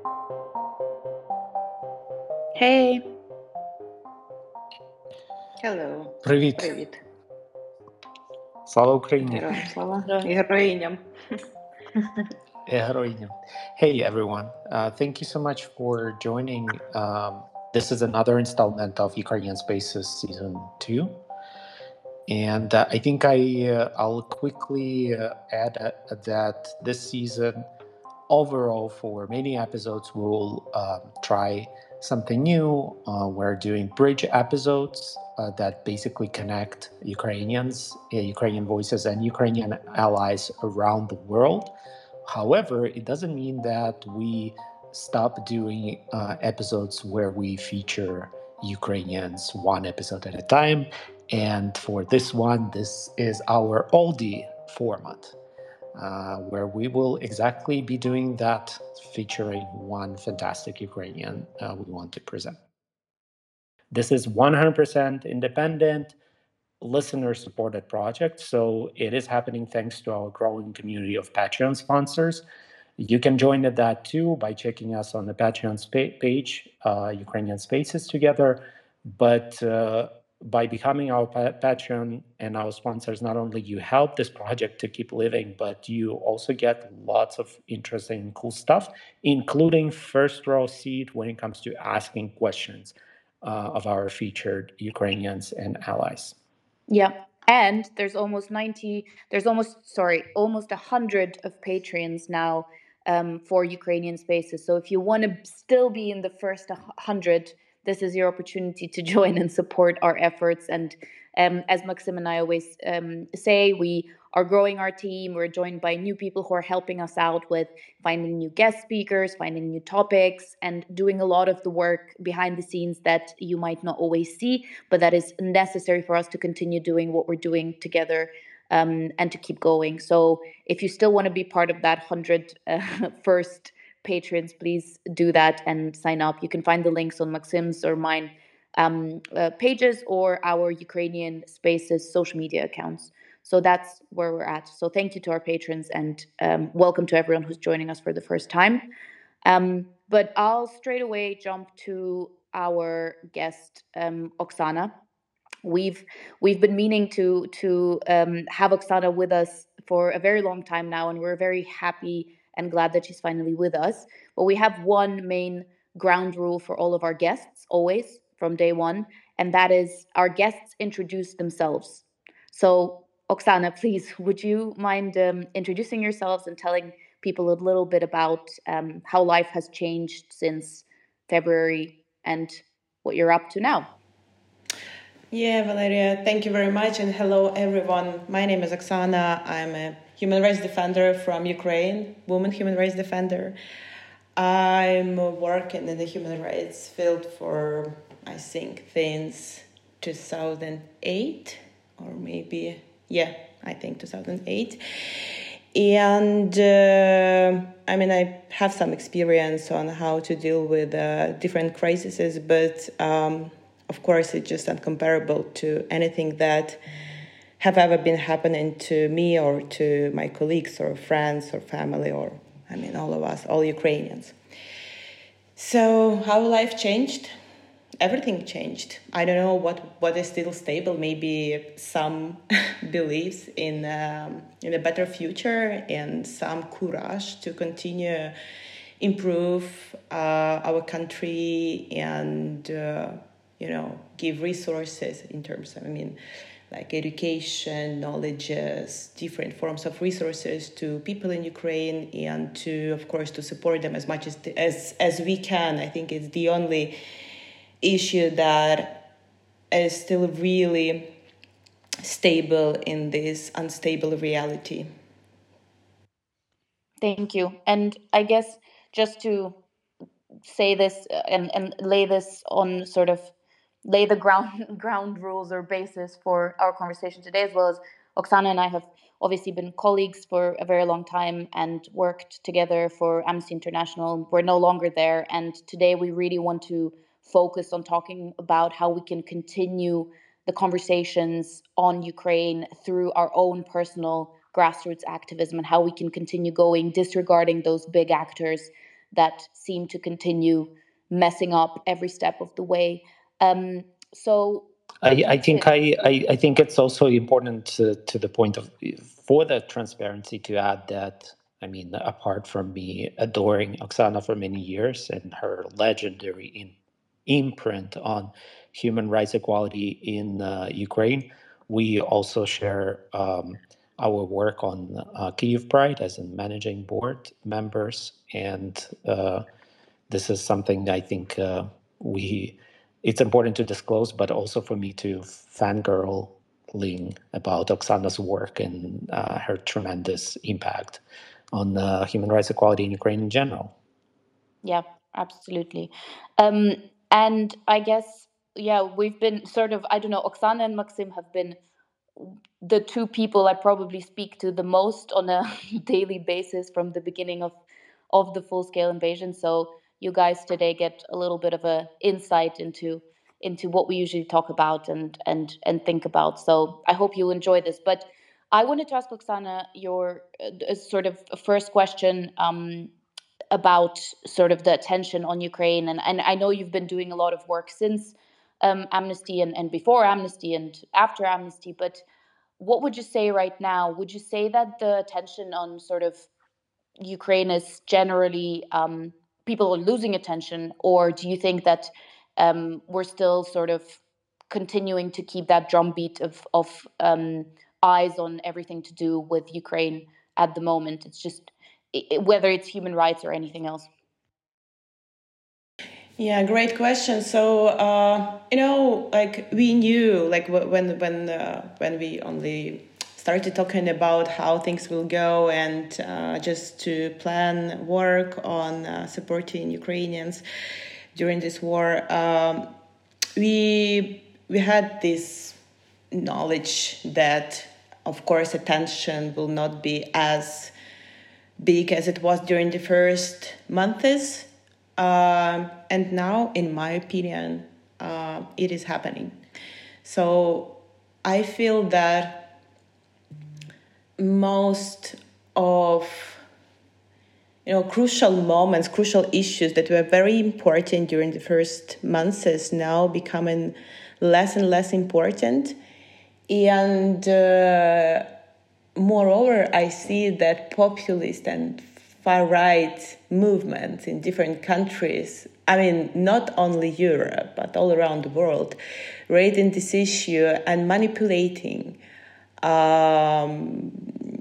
Hey, Hello. Привіт. Привіт. Слава Україні. Героям слава. Героям. І героїням. Heroine. Hey everyone. Thank you so much for joining. This is another installment of Ukrainian Spaces Season 2. And I think I'll quickly add that this season, overall, for many episodes, we'll try something new. We're doing bridge episodes that basically connect Ukrainians, Ukrainian voices, and Ukrainian allies around the world. However, it doesn't mean that we stop doing episodes where we feature Ukrainians one episode at a time. And for this one, this is our oldie format. Where we will exactly be doing that, featuring one fantastic Ukrainian we want to present. This is 100% independent, listener-supported project, so it is happening thanks to our growing community of Patreon sponsors. You can join that too by checking us on the Patreon page, Ukrainian Spaces Together. But by becoming our Patreon and our sponsors, not only you help this project to keep living, but you also get lots of interesting and cool stuff, including first row seat when it comes to asking questions of our featured Ukrainians and allies. Yeah, and there's almost 100 of Patreons now for Ukrainian Spaces. So if you want to still be in the first 100, this is your opportunity to join and support our efforts. And as Maxim and I always say, we are growing our team. We're joined by new people who are helping us out with finding new guest speakers, finding new topics, and doing a lot of the work behind the scenes that you might not always see, but that is necessary for us to continue doing what we're doing together and to keep going. So if you still want to be part of that 100 first patrons, please do that and sign up. You can find the links on Maxim's or mine pages or our Ukrainian Spaces social media accounts. So that's where we're at. So thank you to our patrons and welcome to everyone who's joining us for the first time. But I'll straight away jump to our guest, Oksana. We've been meaning to have Oksana with us for a very long time now, and we're very happy and glad that she's finally with us. But we have one main ground rule for all of our guests, always from day one, and that is our guests introduce themselves. So, Oksana, please, would you mind introducing yourselves and telling people a little bit about how life has changed since February and what you're up to now? Yeah, Valeria, thank you very much. And hello, everyone. My name is Oksana. I'm a human rights defender from Ukraine, woman human rights defender. I'm working in the human rights field for, I think, since 2008 or maybe, I think 2008. And I have some experience on how to deal with different crises, but of course, it's just uncomparable to anything that have ever been happening to me or to my colleagues or friends or family or, all of us, all Ukrainians. So how life changed? Everything changed. I don't know what is still stable. Maybe some beliefs in a better future and some courage to continue improve our country and give resources in terms of, like education, knowledges, different forms of resources to people in Ukraine, and to, of course, to support them as much as we can. I think it's the only issue that is still really stable in this unstable reality. Thank you. And I guess just to say this and lay this on sort of lay the ground rules or basis for our conversation today, as well as Oksana and I have obviously been colleagues for a very long time and worked together for Amnesty International. We're no longer there, and today we really want to focus on talking about how we can continue the conversations on Ukraine through our own personal grassroots activism and how we can continue going, disregarding those big actors that seem to continue messing up every step of the way. So I think it's also important to the point of for the transparency to add that, I mean, apart from me adoring Oksana for many years and her legendary imprint on human rights equality in Ukraine, we also share our work on Kyiv Pride as in managing board members, and this is something I think we it's important to disclose, but also for me to fangirling about Oksana's work and her tremendous impact on human rights equality in Ukraine in general. Yeah, absolutely. And I guess, yeah, we've been sort of, I don't know, Oksana and Maxim have been the two people I probably speak to the most on a daily basis from the beginning of the full scale invasion. So you guys today get a little bit of a insight into what we usually talk about and think about. So I hope you enjoy this. But I wanted to ask Oksana your sort of first question about sort of the attention on Ukraine, and I know you've been doing a lot of work since Amnesty and before Amnesty and after Amnesty, but what would you say right now? Would you say that the attention on sort of Ukraine is generally people are losing attention, or do you think that we're still sort of continuing to keep that drumbeat of eyes on everything to do with Ukraine at the moment? It's just whether it's human rights or anything else. Yeah, great question. So, like we knew, like when we only started talking about how things will go and just to plan work on supporting Ukrainians during this war, we had this knowledge that, of course, attention will not be as big as it was during the first months. And now, in my opinion, it is happening. So I feel that most of crucial moments, crucial issues that were very important during the first months is now becoming less and less important. And moreover, I see that populist and far-right movements in different countries, I mean, not only Europe, but all around the world, raising this issue and manipulating on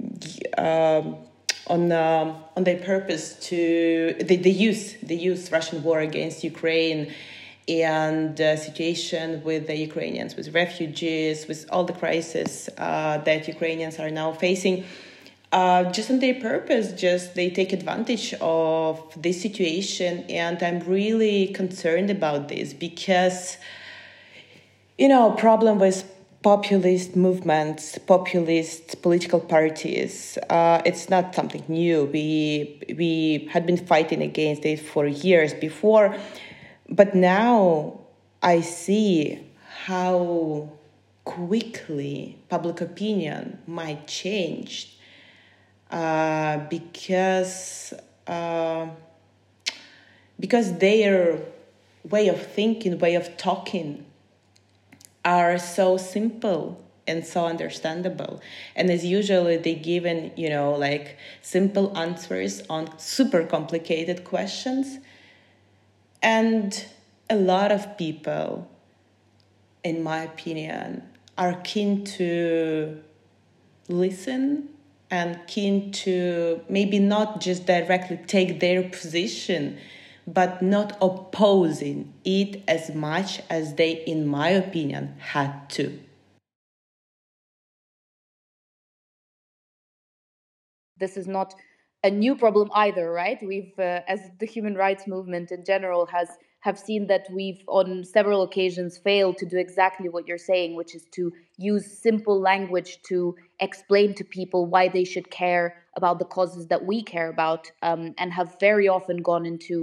their purpose to they use Russian war against Ukraine and the situation with the Ukrainians, with refugees, with all the crises that Ukrainians are now facing. Just on their purpose, just they take advantage of this situation, and I'm really concerned about this because, problem with populist movements, populist political parties, it's not something new. We had been fighting against it for years before, but now I see how quickly public opinion might change. Because their way of thinking, way of talking are so simple and so understandable. And as usually they given, like simple answers on super complicated questions. And a lot of people, in my opinion, are keen to listen and keen to maybe not just directly take their position, but not opposing it as much as they, in my opinion, had to. This is not a new problem either, right? We've, as the human rights movement in general, have seen that we've on several occasions failed to do exactly what you're saying, which is to use simple language to explain to people why they should care about the causes that we care about, and have very often gone into,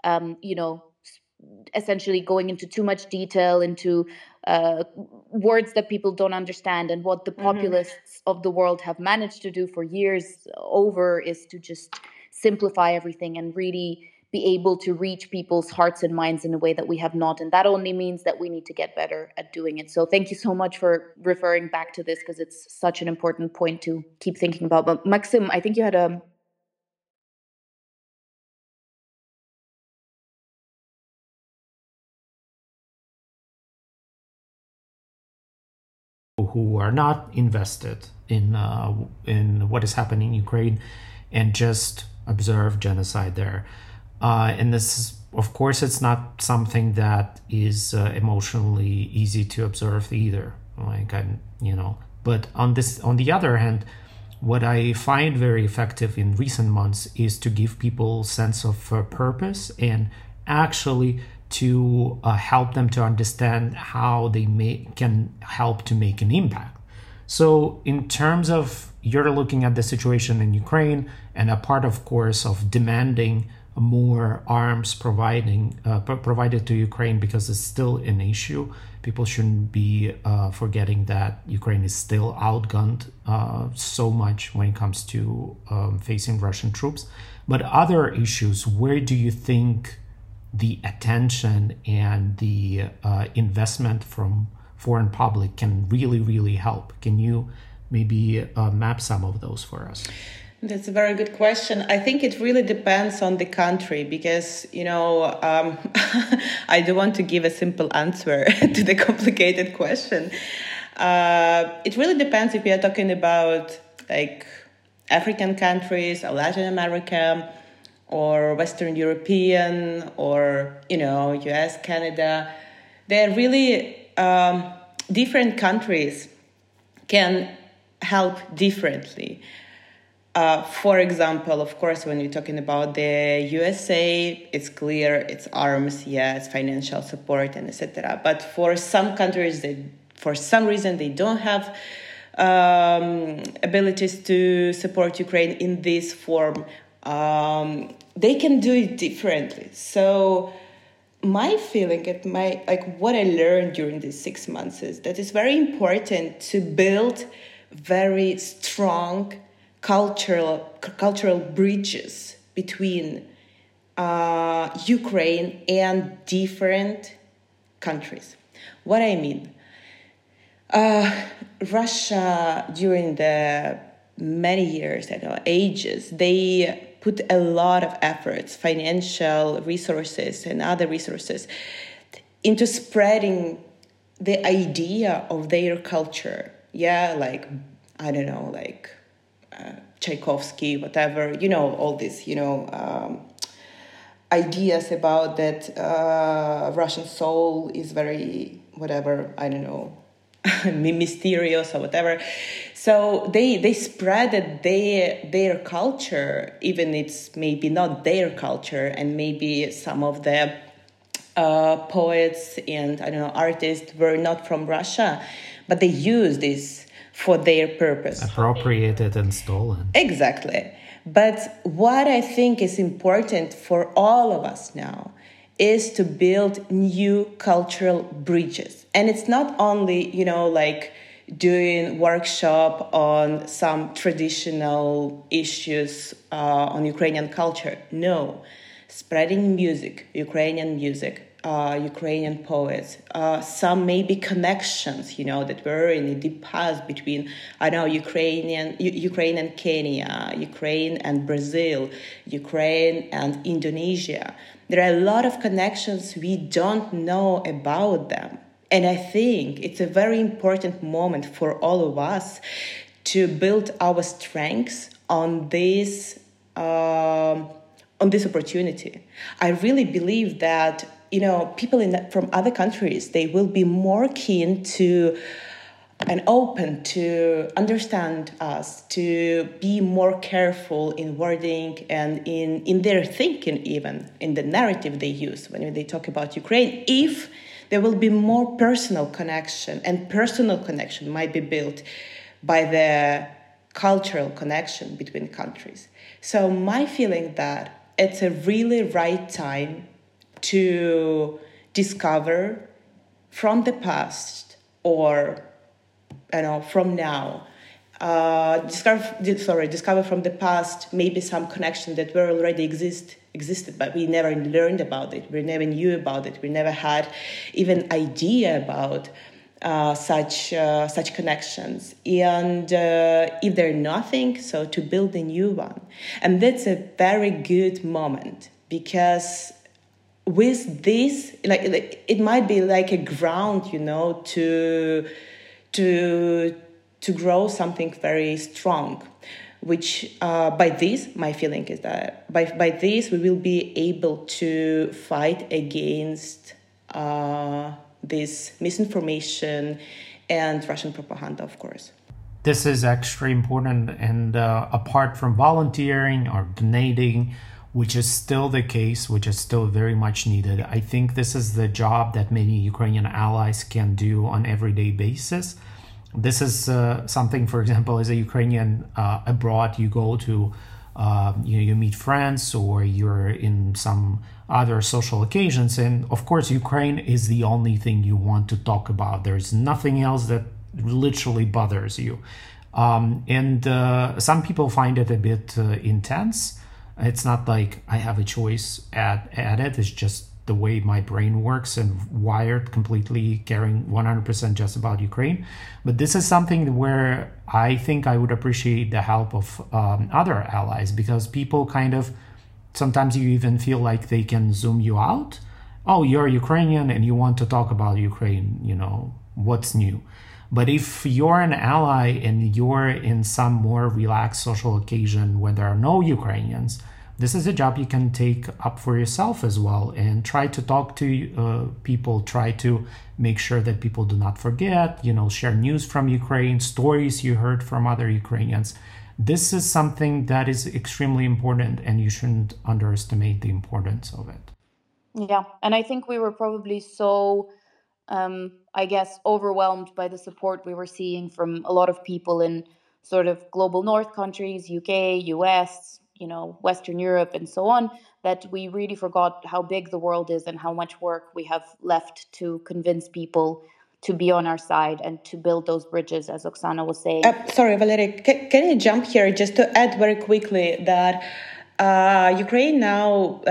essentially going into too much detail, into words that people don't understand. And what the populists of the world have managed to do for years over is to just simplify everything and really be able to reach people's hearts and minds in a way that we have not. And that only means that we need to get better at doing it. So thank you so much for referring back to this, because it's such an important point to keep thinking about. But Maxim, I think you had a... who are not invested in what is happening in Ukraine and just observe genocide there. And this is, of course, it's not something that is emotionally easy to observe either. But on the other hand, what I find very effective in recent months is to give people sense of purpose and actually to help them to understand how they can help to make an impact. So in terms of, you're looking at the situation in Ukraine, and a part, of course, of demanding more arms provided to Ukraine, because it's still an issue. People shouldn't be forgetting that Ukraine is still outgunned so much when it comes to facing Russian troops. But other issues, where do you think the attention and the investment from foreign public can really, really help? Can you maybe map some of those for us? That's a very good question. I think it really depends on the country, because, I don't want to give a simple answer to the complicated question. It really depends if we are talking about like African countries or Latin America or Western European or, US, Canada. They're really different countries can help differently. For example, of course, when you're talking about the USA, it's clear it's arms, it's financial support, and etc. But for some countries, for some reason, they don't have abilities to support Ukraine in this form. They can do it differently. So my feeling, what I learned during these 6 months is that it's very important to build very strong cultural bridges between Ukraine and different countries. What I mean, Russia during the many years, ages, they put a lot of efforts, financial resources and other resources, into spreading the idea of their culture. Tchaikovsky, whatever, all these, ideas about that Russian soul is very, mysterious or whatever. So they spread their culture, even it's maybe not their culture, and maybe some of the poets and artists were not from Russia, but they use this for their purpose. Appropriated and stolen. Exactly. But what I think is important for all of us now is to build new cultural bridges. And it's not only, doing workshop on some traditional issues on Ukrainian culture. No. Spreading music, Ukrainian poets, some maybe connections, that were in the past between, Ukraine and Kenya, Ukraine and Brazil, Ukraine and Indonesia. There are a lot of connections we don't know about them. And I think it's a very important moment for all of us to build our strengths on this opportunity. I really believe that people from other countries, they will be more keen to and open to understand us, to be more careful in wording and in their thinking, even in the narrative they use when they talk about Ukraine, if there will be more personal connection, and personal connection might be built by the cultural connection between countries. So my feeling that it's a really right time to discover from the past or from now discover from the past maybe some connection that were already existed, but we never learned about it, we never knew about it, we never had even idea about such connections. And if they're nothing, so to build a new one. And that's a very good moment, because with this, like it might be like a ground, to grow something very strong, which by this, my feeling is that by this we will be able to fight against this misinformation and Russian propaganda, of course. This is extremely important, and apart from volunteering or donating, which is still the case, which is still very much needed, I think this is the job that many Ukrainian allies can do on an everyday basis. This is something, for example, as a Ukrainian abroad, you go to, you meet friends, or you're in some other social occasions. And of course, Ukraine is the only thing you want to talk about. There's nothing else that literally bothers you. And some people find it a bit intense. It's not like I have a choice at it. It's just the way my brain works and wired completely caring 100% just about Ukraine. But this is something where I think I would appreciate the help of other allies, because people kind of, sometimes you even feel like they can zoom you out. Oh, you're Ukrainian and you want to talk about Ukraine, what's new? But if you're an ally and you're in some more relaxed social occasion where there are no Ukrainians, this is a job you can take up for yourself as well, and try to talk to people, try to make sure that people do not forget, share news from Ukraine, stories you heard from other Ukrainians. This is something that is extremely important, and you shouldn't underestimate the importance of it. Yeah, and I think we were probably so, overwhelmed by the support we were seeing from a lot of people in sort of global north countries, UK, US, Western Europe and so on, that we really forgot how big the world is and how much work we have left to convince people to be on our side and to build those bridges, as Oksana was saying. Sorry, Valeria, can I jump here just to add very quickly that Ukraine now,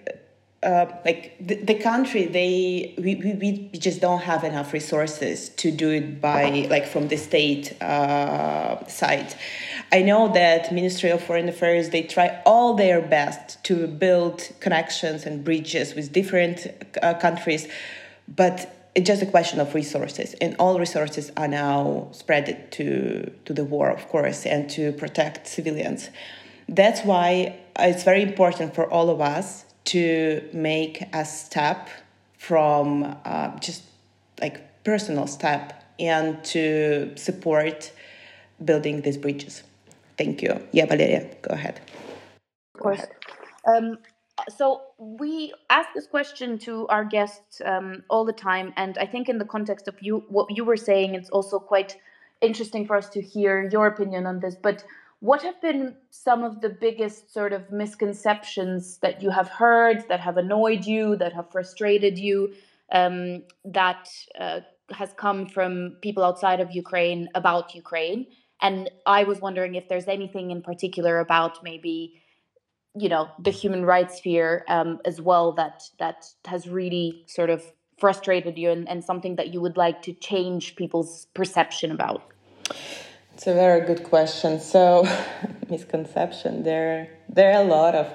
the country, we just don't have enough resources to do it by from the state side. I know that Ministry of Foreign Affairs, they try all their best to build connections and bridges with different countries, but it's just a question of resources, and all resources are now spread to the war, of course, and to protect civilians. That's why it's very important for all of us to make a step from just personal step, and to support building these bridges. Thank you. Yeah, Valeria, go ahead. Of course. So we ask this question to our guests all the time, and I think in the context of what you were saying, it's also quite interesting for us to hear your opinion on this. But what have been some of the biggest sort of misconceptions that you have heard, that have annoyed you, that have frustrated you, that has come from people outside of Ukraine about Ukraine? And I was wondering if there's anything in particular about maybe, the human rights sphere as well that has really sort of frustrated you, and something that you would like to change people's perception about. It's a very good question. So, misconception, there are a lot of.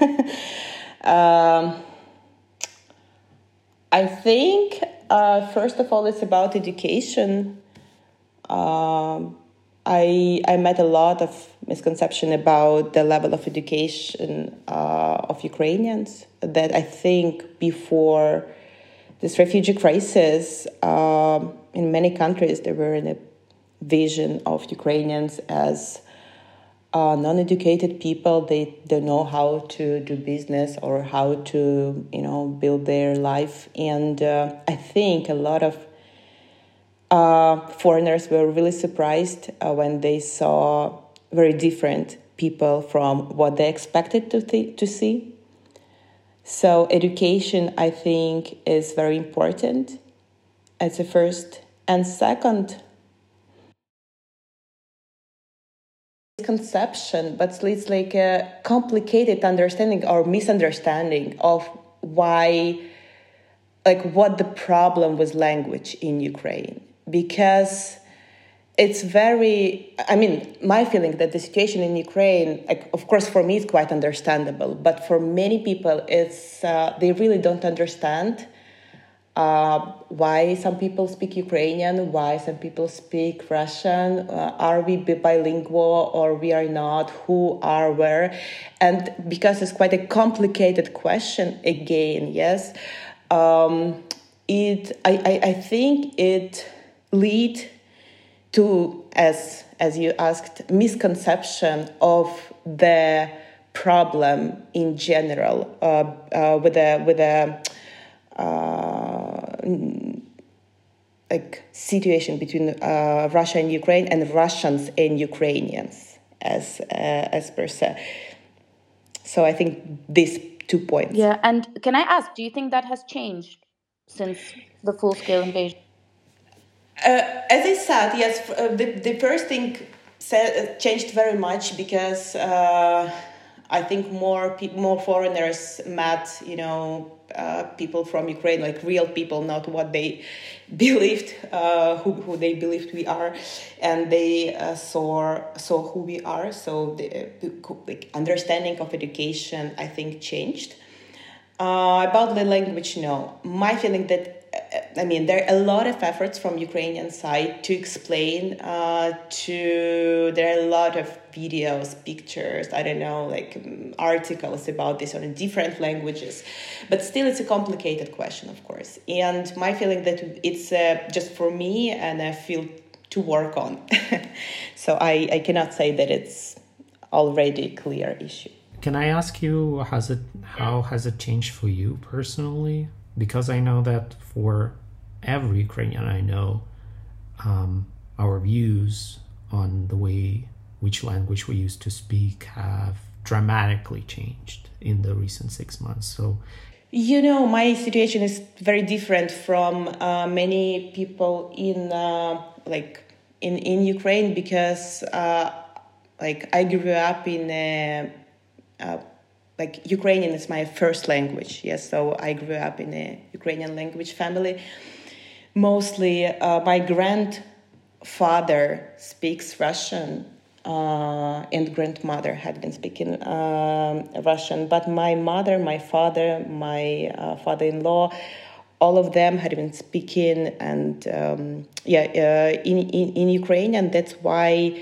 I think, first of all, it's about education. I met a lot of misconception about the level of education of Ukrainians, that I think before this refugee crisis, in many countries, there were a vision of Ukrainians as non-educated people. They don't know how to do business or how to, build their life. And I think a lot of foreigners were really surprised when they saw very different people from what they expected to see. So education, I think, is very important as a first. And second, conception, but it's like a complicated understanding or misunderstanding of why, like what the problem with language in Ukraine. Because it's my feeling that the situation in Ukraine, like, of course, for me, it's quite understandable. But for many people, it's they really don't understand why some people speak Ukrainian, why some people speak Russian, are we bilingual or we are not, who are where. And because it's quite a complicated question again, yes, I think it lead to, as you asked, misconception of the problem in general with a like situation between Russia and Ukraine and Russians and Ukrainians as per se. So I think these 2 points. Yeah, and can I ask, do you think that has changed since the full-scale invasion? As I said, yes, the first thing changed very much because I think more foreigners met, people from Ukraine, like real people, not what they believed, who they believed we are, and they saw who we are. So the understanding of education, I think, changed. About the language, no. My feeling that, there are a lot of efforts from Ukrainian side to explain, there are a lot of videos, pictures, articles about this on different languages. But still, it's a complicated question, of course. And my feeling that it's just for me and a field to work on. So I cannot say that it's already a clear issue. Can I ask you, how has it changed for you personally? Because I know that for every Ukrainian I know, our views on which language we used to speak have dramatically changed in the recent 6 months. So, my situation is very different from many people in Ukraine because I grew up in Ukrainian is my first language. Yes, so I grew up in a Ukrainian language family. Mostly, my grandfather speaks Russian, and grandmother had been speaking Russian. But my mother, my father, my father-in-law, all of them had been speaking and in Ukrainian. That's why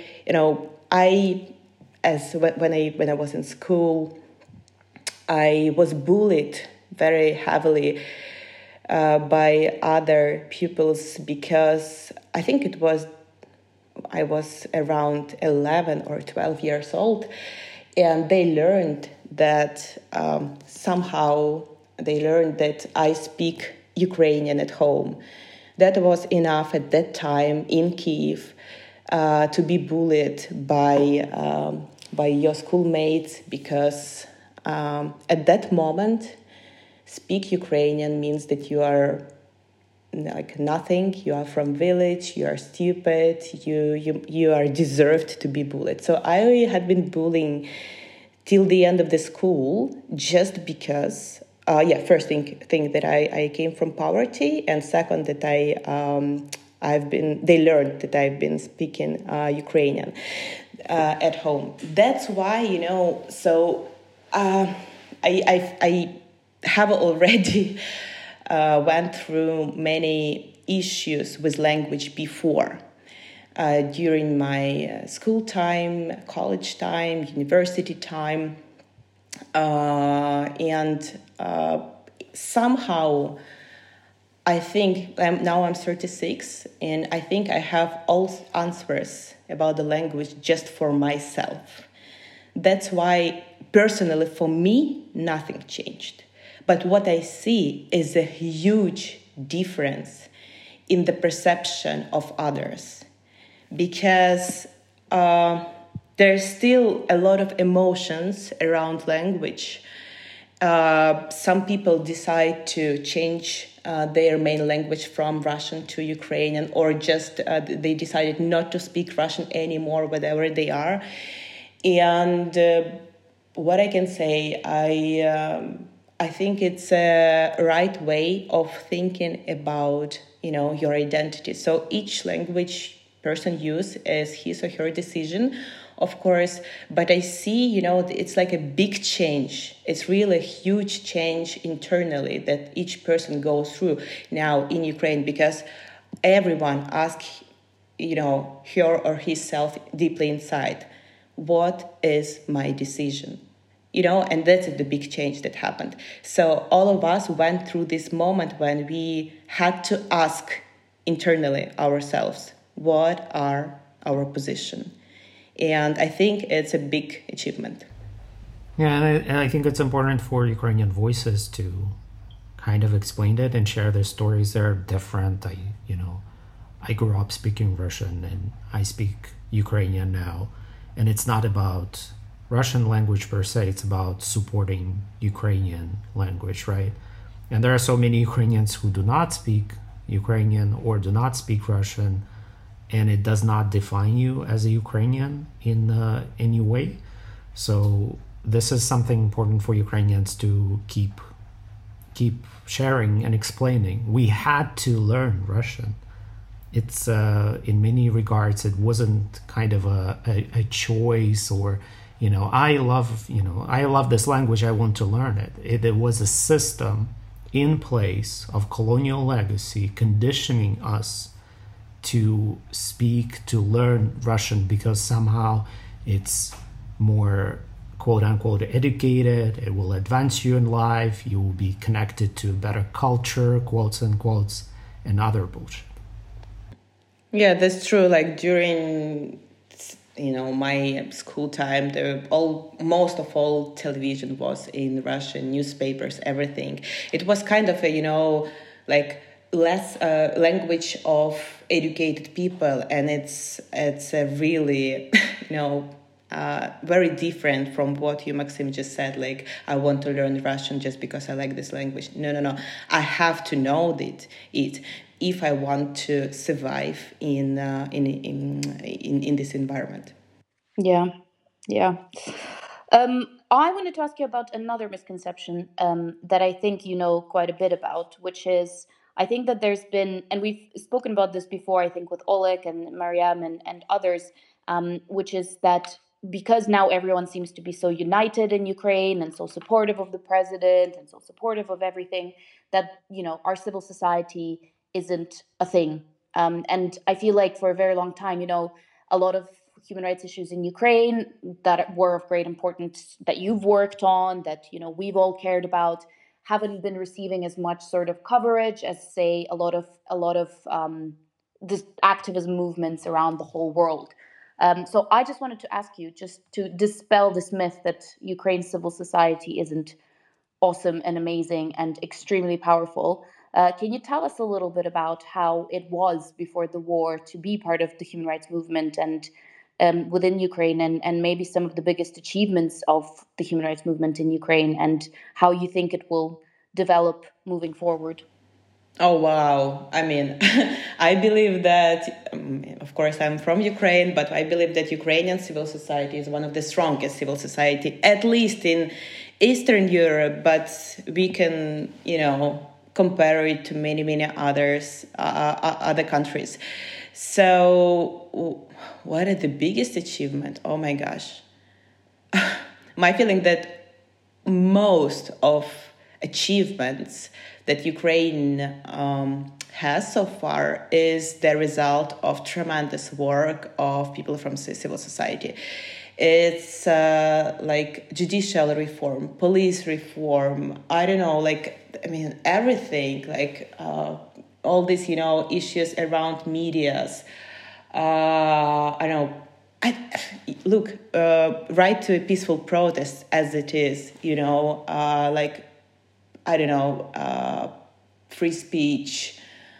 when I was in school, I was bullied very heavily by other pupils because I think I was around 11 or 12 years old, and they learned that I speak Ukrainian at home. That was enough at that time in Kyiv to be bullied by your schoolmates because at that moment, speak Ukrainian means that you are like nothing. You are from village. You are stupid. You are deserved to be bullied. So I had been bullying till the end of the school just because. First thing that I came from poverty, and second that they learned that I've been speaking Ukrainian at home. That's why So I have already went through many issues with language before. During my school time, college time, university time. Somehow I think now I'm 36, and I think I have all answers about the language just for myself. That's why personally for me nothing changed. But what I see is a huge difference in the perception of others, because there's still a lot of emotions around language. Some people decide to change their main language from Russian to Ukrainian, or just they decided not to speak Russian anymore, wherever they are. And what I can say, I think it's a right way of thinking about, your identity. So each language person use is his or her decision, of course, but I see, it's like a big change. It's really a huge change internally that each person goes through now in Ukraine, because everyone asks, her or himself deeply inside, what is my decision? And that's the big change that happened. So all of us went through this moment when we had to ask internally ourselves, what are our position? And I think it's a big achievement. Yeah, and I think it's important for Ukrainian voices to kind of explain it and share their stories. They're different. I grew up speaking Russian and I speak Ukrainian now. And it's not about Russian language per se, it's about supporting Ukrainian language, right? And there are so many Ukrainians who do not speak Ukrainian or do not speak Russian, and it does not define you as a Ukrainian in any way. So this is something important for Ukrainians to keep sharing and explaining. We had to learn Russian. It's in many regards, it wasn't kind of a choice, or I love this language, I want to learn it. It was a system in place of colonial legacy conditioning us to speak, to learn Russian, because somehow it's more quote unquote educated, it will advance you in life, you will be connected to better culture, quotes and quotes, and other bullshit. Yeah, that's true. Like during my school time, most of all television was in Russian, newspapers, everything. It was kind of a less language of educated people, and it's a really very different from what you, Maxim, just said. Like, I want to learn Russian just because I like this language. No. I have to know it if I want to survive in this environment. Yeah. I wanted to ask you about another misconception that I think you know quite a bit about, which is I think that there's been, and we've spoken about this before, I think with Oleg and Mariam and others, which is that because now everyone seems to be so united in Ukraine and so supportive of the president and so supportive of everything, that our civil society isn't a thing. And I feel like for a very long time, a lot of human rights issues in Ukraine that were of great importance, that you've worked on, that we've all cared about, haven't been receiving as much sort of coverage as, say, a lot of this activism movements around the whole world. So I just wanted to ask you, just to dispel this myth that Ukraine's civil society isn't awesome and amazing and extremely powerful. Can you tell us a little bit about how it was before the war to be part of the human rights movement and within Ukraine, and maybe some of the biggest achievements of the human rights movement in Ukraine, and how you think it will develop moving forward? Oh, wow. I mean, I believe that, of course, I'm from Ukraine, but I believe that Ukrainian civil society is one of the strongest civil society, at least in Eastern Europe, but we can, compare it to many, many other countries. So what is the biggest achievement? Oh my gosh. My feeling that most of achievements that Ukraine has so far is the result of tremendous work of people from civil society. It's like judicial reform, police reform, everything, all these, issues around medias. Right to a peaceful protest as it is, free speech.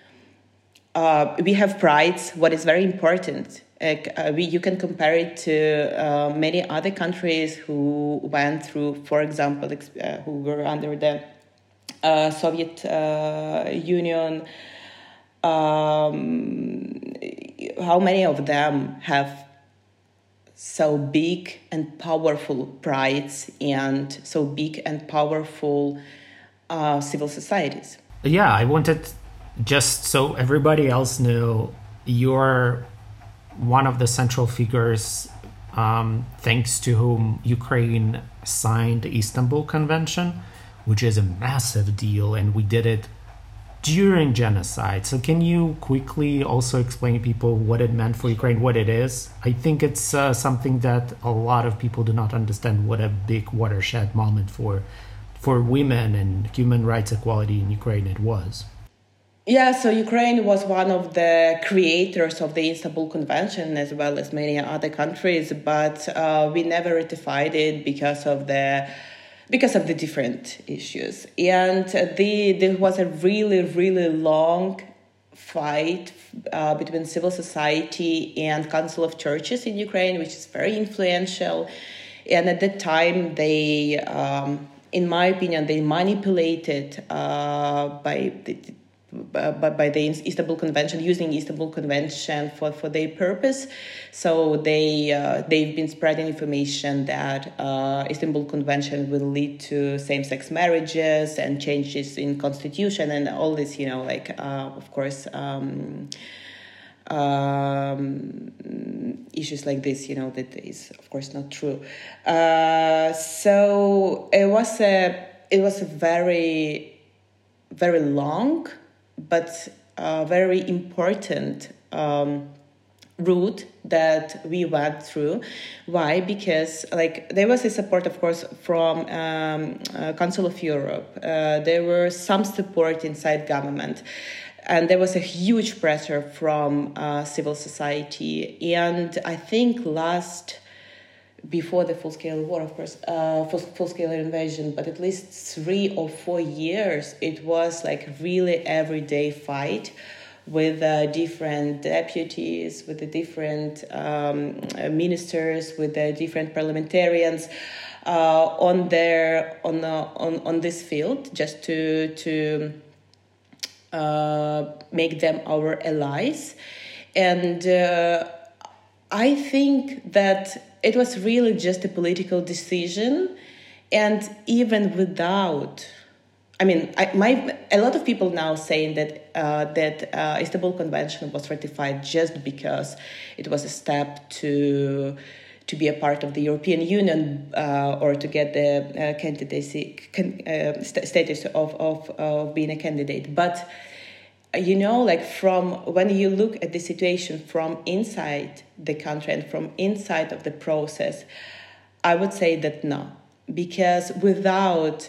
We have prides, what is very important. You can compare it to many other countries who went through, for example, who were under the Soviet Union. How many of them have so big and powerful prides and so big and powerful civil societies. Yeah, I wanted, just so everybody else knew, you're one of the central figures thanks to whom Ukraine signed the Istanbul Convention, which is a massive deal, and we did it during genocide. So can you quickly also explain to people what it meant for Ukraine, what it is? I think it's something that a lot of people do not understand, what a big watershed moment for women and human rights equality in Ukraine it was. Yeah, so Ukraine was one of the creators of the Istanbul Convention, as well as many other countries, but we never ratified it because of the different issues. And there was a really, really long fight between civil society and Council of Churches in Ukraine, which is very influential. And at that time, they, in my opinion, they manipulated by the Istanbul Convention, using Istanbul Convention for their purpose. So they've been spreading information that Istanbul Convention will lead to same-sex marriages and changes in constitution and all this, of course, issues like this, that is of course not true. So it was a very, very long but very important route that we went through. Why? Because there was a support, of course, from Council of Europe. There was some support inside government. And there was a huge pressure from civil society. And I think before the full-scale war, of course, full-scale invasion, but at least 3 or 4 years, it was really everyday fight with different deputies, with the different ministers, with the different parliamentarians on this field, just to make them our allies. And I think that it was really just a political decision, and even without, a lot of people now saying that Istanbul Convention was ratified just because it was a step to be a part of the European Union or to get the candidacy status of being a candidate. But from when you look at the situation from inside the country and from inside of the process, I would say that no, because without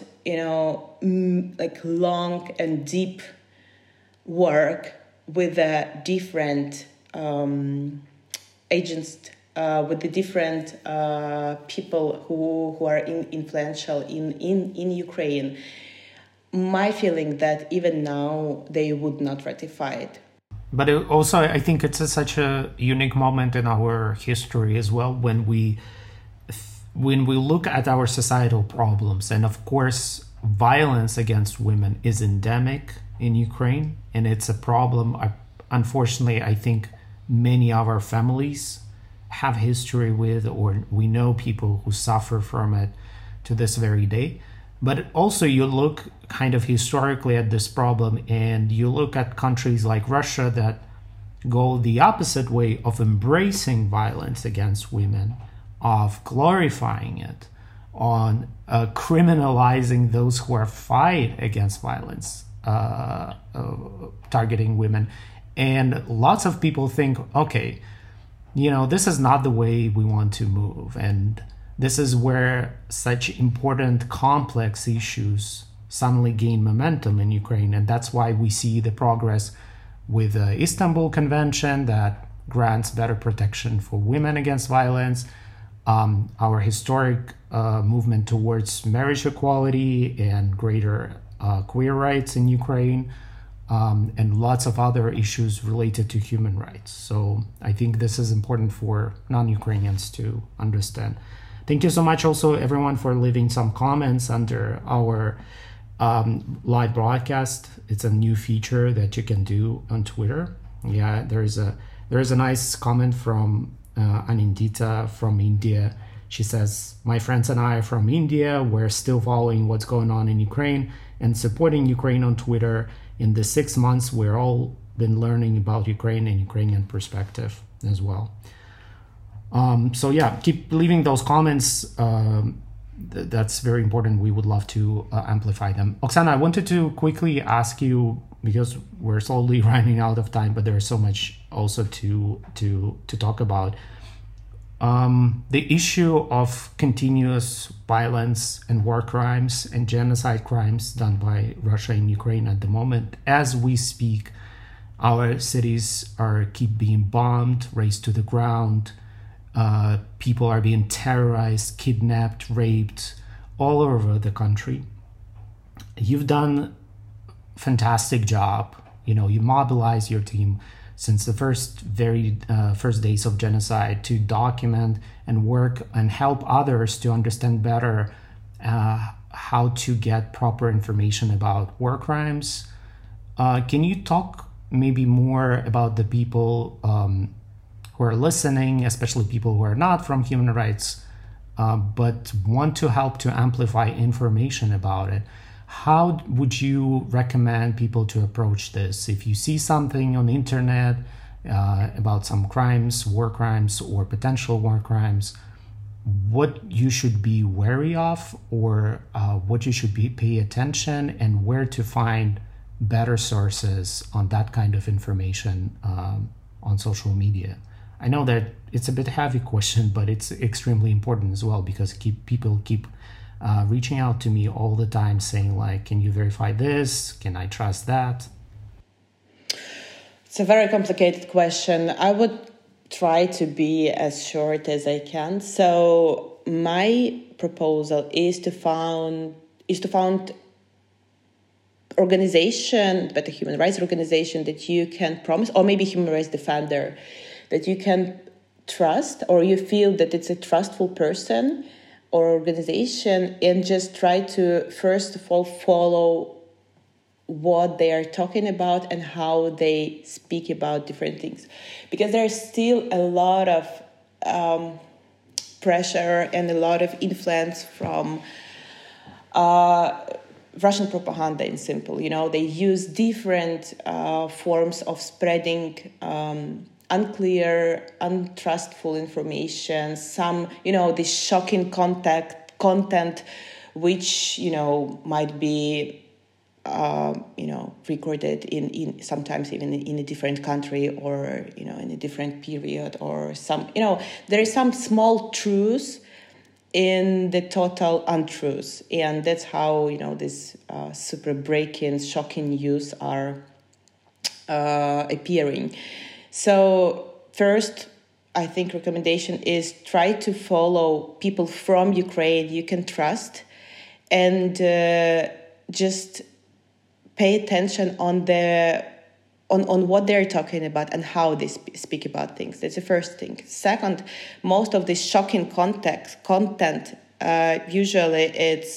long and deep work with the different agents, with the different people who are influential in Ukraine, my feeling that even now they would not ratify it. But also, I think it's such a unique moment in our history as well when we look at our societal problems. And of course, violence against women is endemic in Ukraine, and it's a problem. Unfortunately, I think many of our families have history with, or we know people who suffer from it to this very day. But also you look kind of historically at this problem, and you look at countries like Russia that go the opposite way of embracing violence against women, of glorifying it, on criminalizing those who are fight against violence, targeting women. And lots of people think, okay, this is not the way we want to move. And this is where such important complex issues suddenly gain momentum in Ukraine. And that's why we see the progress with the Istanbul Convention that grants better protection for women against violence, our historic movement towards marriage equality and greater queer rights in Ukraine, and lots of other issues related to human rights. So I think this is important for non-Ukrainians to understand. Thank you so much also everyone for leaving some comments under our live broadcast. It's a new feature that you can do on Twitter. Yeah, there is a nice comment from Anindita from India. She says, my friends and I are from India. We're still following what's going on in Ukraine and supporting Ukraine on Twitter. In the 6 months, we're all been learning about Ukraine and Ukrainian perspective as well. So yeah, keep leaving those comments. That's very important. We would love to amplify them. Oksana, I wanted to quickly ask you, because we're slowly running out of time, but there's so much also to talk about. The issue of continuous violence and war crimes and genocide crimes done by Russia in Ukraine at the moment. As we speak, our cities keep being bombed, razed to the ground. People are being terrorized, kidnapped, raped all over the country. You've done a fantastic job. You mobilize your team since the first days of genocide to document and work and help others to understand better how to get proper information about war crimes. Can you talk maybe more about the people who are listening, especially people who are not from human rights, but want to help to amplify information about it? How would you recommend people to approach this? If you see something on the internet about some crimes, war crimes, or potential war crimes, what you should be wary of, or what you should pay attention, and where to find better sources on that kind of information on social media? I know that it's a bit heavy question, but it's extremely important as well, because people keep reaching out to me all the time saying, like, can you verify this? Can I trust that? It's a very complicated question. I would try to be as short as I can. So my proposal is to found organization, but a human rights organization that you can promise, or maybe human rights defender, that you can trust, or you feel that it's a trustful person or organization, and just try to first of all follow what they are talking about and how they speak about different things, because there's still a lot of pressure and a lot of influence from Russian propaganda. In simple, they use different forms of spreading unclear, untrustful information, some, this shocking content, which, might be, recorded in sometimes even in a different country, or, in a different period, or some, there is some small truths in the total untruths. And that's how, these super breaking, shocking news are appearing. So first, I think recommendation is try to follow people from Ukraine you can trust, and just pay attention on what they're talking about and how they speak about things. That's the first thing. Second, most of this shocking content, usually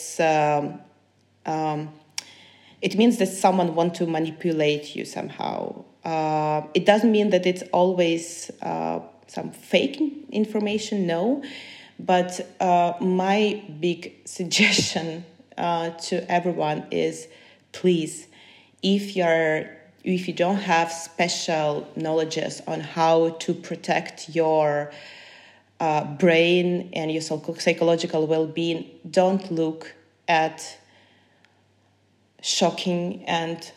it means that someone wants to manipulate you somehow. It doesn't mean that it's always some fake information, no. But my big suggestion to everyone is, please, if you don't have special knowledges on how to protect your brain and your psychological well-being, don't look at shocking and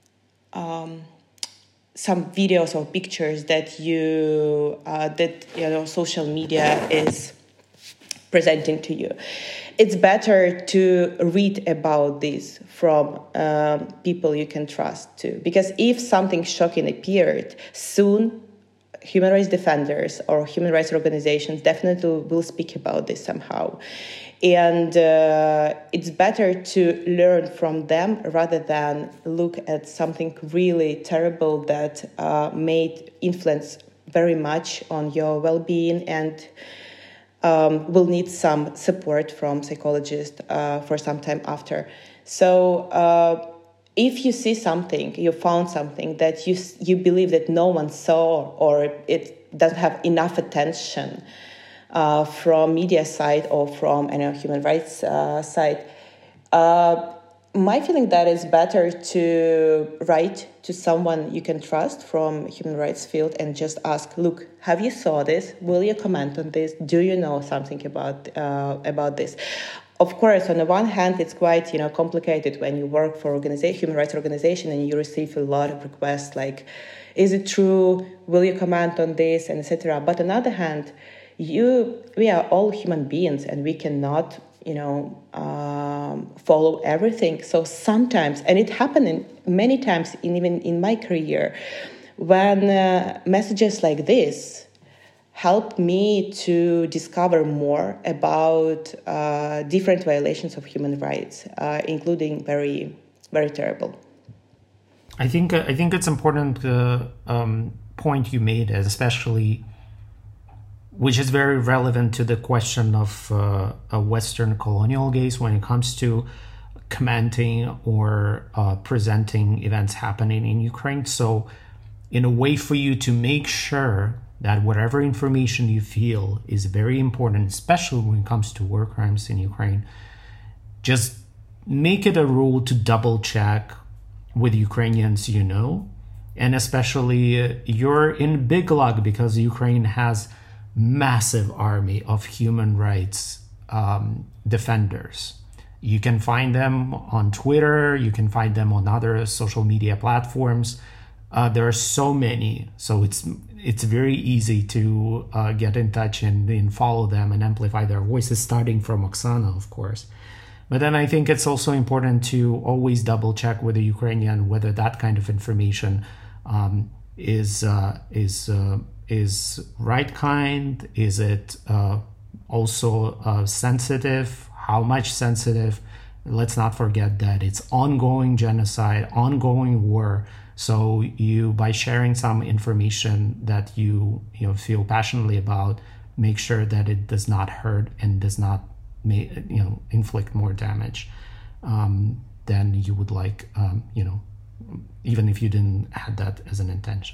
some videos or pictures that social media is presenting to you. It's better to read about this from people you can trust too, because if something shocking appeared, soon human rights defenders or human rights organizations definitely will speak about this somehow. And it's better to learn from them rather than look at something really terrible that may influence very much on your well-being, and will need some support from psychologists for some time after. So if you see something, you found something that you believe that no one saw, or doesn't have enough attention from media side or from human rights side. My feeling that it's better to write to someone you can trust from human rights field and just ask, look, have you saw this? Will you comment on this? Do you know something about this? Of course, on the one hand, it's quite complicated when you work for human rights organization and you receive a lot of requests like, is it true? Will you comment on this? And etc. But on the other hand, we are all human beings and we cannot follow everything. So sometimes, and it happened many times, even in my career, when messages like this helped me to discover more about different violations of human rights, including very, very terrible. I think it's important point you made, especially, which is very relevant to the question of a Western colonial gaze when it comes to commenting or presenting events happening in Ukraine. So in a way for you to make sure that whatever information you feel is very important, especially when it comes to war crimes in Ukraine, just make it a rule to double check with Ukrainians and especially you're in big luck because Ukraine has massive army of human rights defenders. You can find them on Twitter, you can find them on other social media platforms. There are so many, so it's very easy to get in touch and follow them and amplify their voices, starting from Oksana, of course. But then I think it's also important to always double check with the Ukrainian whether that kind of information is right kind. Is it also sensitive? How much sensitive? Let's not forget that it's ongoing genocide, ongoing war. So you, by sharing some information that you feel passionately about, make sure that it does not hurt and does not inflict more damage than you would like. Even if you didn't add that as an intention.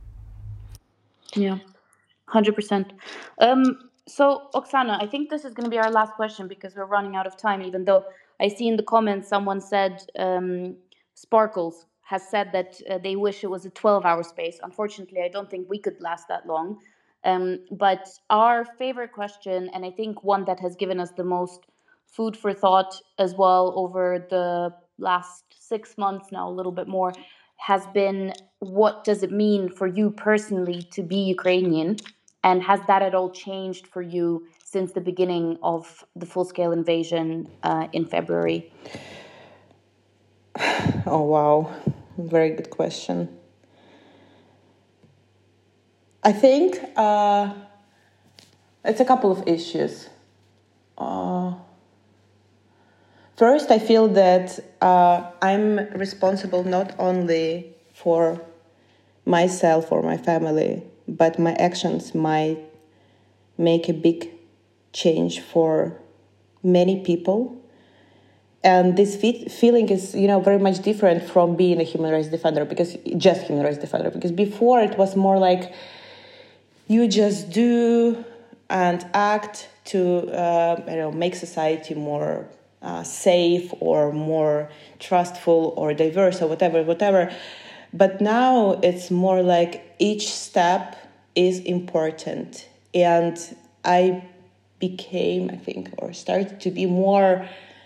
Yeah, 100%. So, Oksana, I think this is going to be our last question because we're running out of time, even though I see in the comments someone said Sparkles has said that they wish it was a 12-hour space. Unfortunately, I don't think we could last that long. But our favorite question, and I think one that has given us the most food for thought as well over the last 6 months now, a little bit more, has been, what does it mean for you personally to be Ukrainian? And has that at all changed for you since the beginning of the full-scale invasion in February? Oh, wow. Very good question. I think it's a couple of issues. First, I feel that I'm responsible not only for myself or my family, but my actions might make a big change for many people. And this feeling is, very much different from being a human rights defender, because before it was more like you just do and act to, make society more safe or more trustful or diverse or whatever. But now it's more like each step is important. And I became, started to be more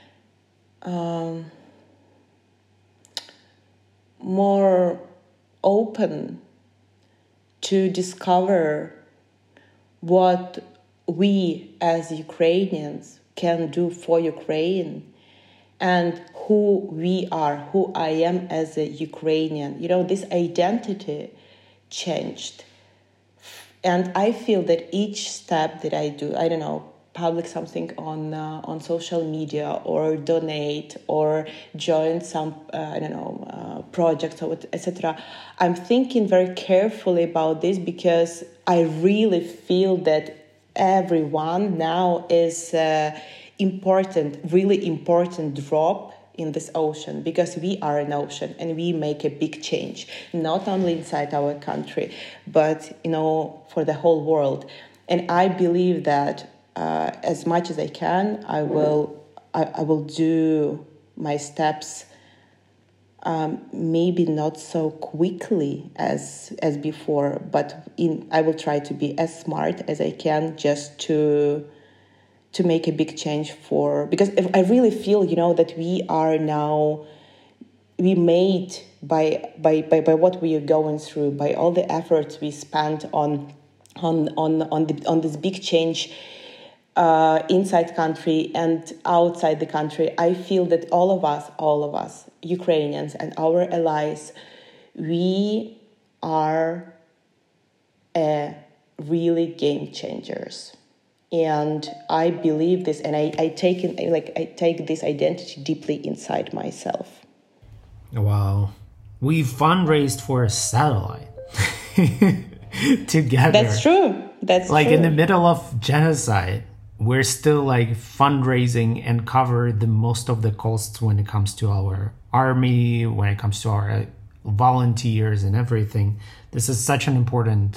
open to discover what we as Ukrainians can do for Ukraine and who we are, who I am as a Ukrainian. This identity changed. And I feel that each step that I do, public something on social media or donate or join some, projects or etc. I'm thinking very carefully about this because I really feel that everyone now is really important drop in this ocean, because we are an ocean and we make a big change, not only inside our country, but, for the whole world. And I believe that as much as I can, I will do my steps, maybe not so quickly as before, but I will try to be as smart as I can, just to make a big change because I really feel, that we made by what we are going through, by all the efforts we spent on this big change inside country and outside the country. I feel that all of us, Ukrainians and our allies, we are really game changers. And I believe this, and I take this identity deeply inside myself. Wow. We fundraised for a satellite together. That's true. That's like true. In the middle of genocide, we're still fundraising and cover the most of the costs when it comes to our army, when it comes to our volunteers and everything. This is such an important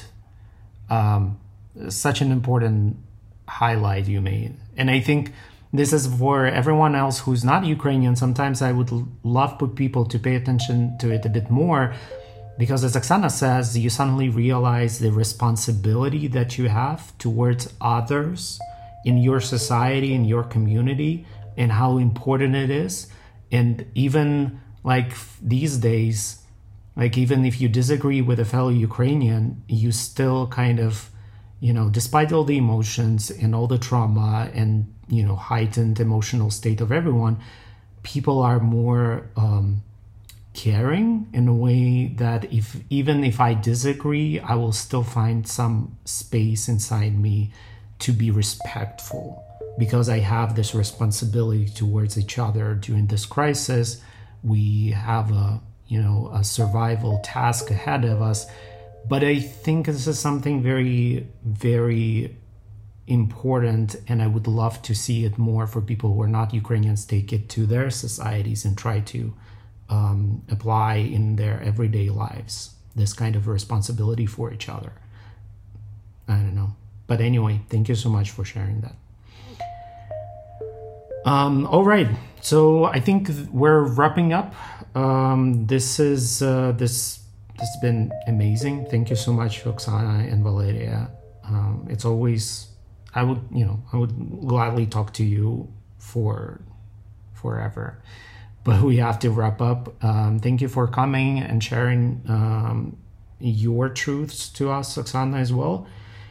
highlight you made. And I think this is for everyone else who's not Ukrainian. Sometimes I would love for people to pay attention to it a bit more, because as Oksana says, you suddenly realize the responsibility that you have towards others in your society, in your community, and how important it is. And even these days, even if you disagree with a fellow Ukrainian, you still kind of, despite all the emotions and all the trauma and, heightened emotional state of everyone, people are more caring in a way that even if I disagree, I will still find some space inside me to be respectful, because I have this responsibility towards each other during this crisis. We have a survival task ahead of us. But I think this is something very, very important, and I would love to see it more for people who are not Ukrainians take it to their societies and try to apply in their everyday lives this kind of responsibility for each other. I don't know. But anyway, thank you so much for sharing that. All right. So I think we're wrapping up. This has been amazing. Thank you so much, Oksana and Valeria. It's always, I would gladly talk to you for forever, but we have to wrap up. Thank you for coming and sharing your truths to us, Oksana, as well.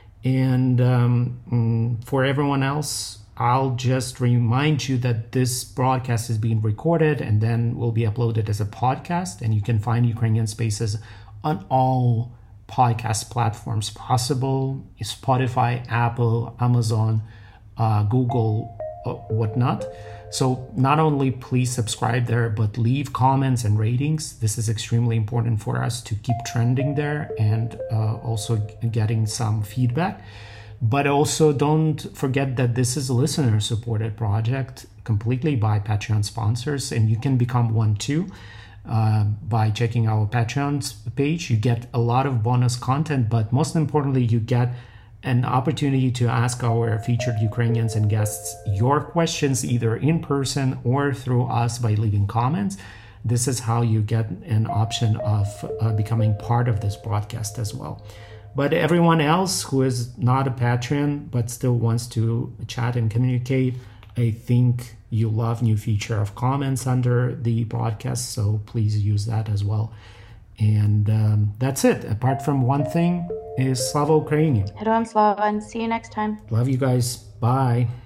And for everyone else, I'll just remind you that this broadcast is being recorded and then will be uploaded as a podcast, and you can find Ukrainian Spaces on all podcast platforms possible: Spotify, Apple, Amazon, Google, whatnot. So not only please subscribe there, but leave comments and ratings. This is extremely important for us to keep trending there and also getting some feedback. But also don't forget that this is a listener-supported project completely by Patreon sponsors, and you can become one too by checking our Patreon page. You get a lot of bonus content, but most importantly, you get an opportunity to ask our featured Ukrainians and guests your questions either in person or through us by leaving comments. This is how you get an option of becoming part of this broadcast as well. But everyone else who is not a Patreon but still wants to chat and communicate, I think you love new feature of comments under the broadcast, so please use that as well. And that's it. Apart from one thing is Slava Ukraini. Heroям slava, and see you next time. Love you guys. Bye.